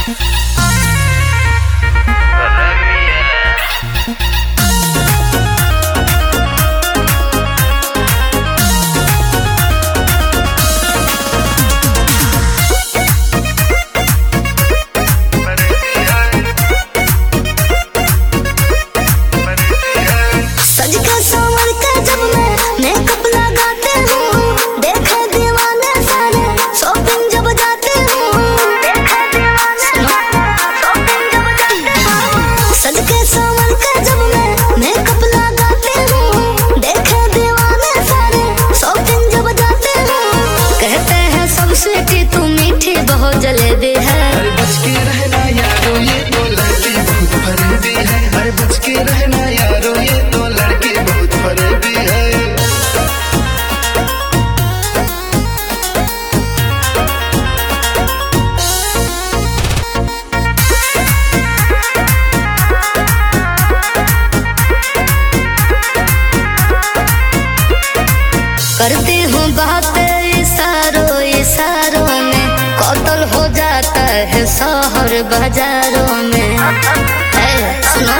जलेबी है। अरे बच के रहना यारो ये तो लड़की बहुत फरेबी है। अरे बच के रहना यारो ये तो लड़की बहुत फरेबी है। करती हूँ बात इशारों इशारों में, कत्ल हो जाता है शहर बाजारों में। सुनो,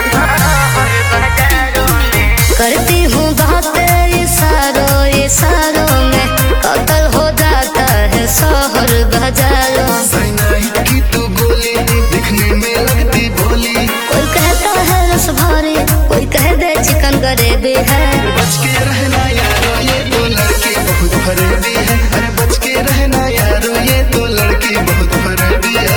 करती हूँ बात इशारों इशारों में, कत्ल हो जाता है शहर बाजारों में। साइनाइड की तू गोली दिखने में लगती भोली। कोई कहता है रस भरी, कोई कह दे चिकन ग्रेवी है। बच के रहना यारो ये तो लड़की बहुत फरेबी है। अरे बच के रहना यारो ये तो लड़की बहुत फरेबी है।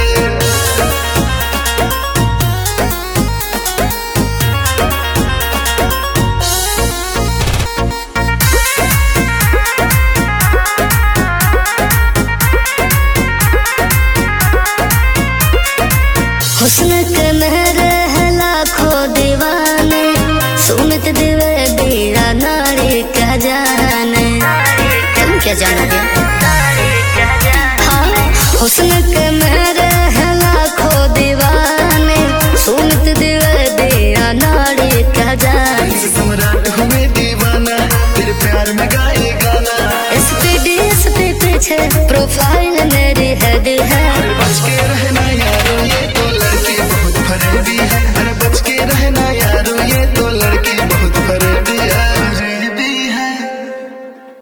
हुस्न के मेरे है लाखों दीवाने, सुमित द्विवेदी नारी क्या जाने। तुम क्या जानोगे?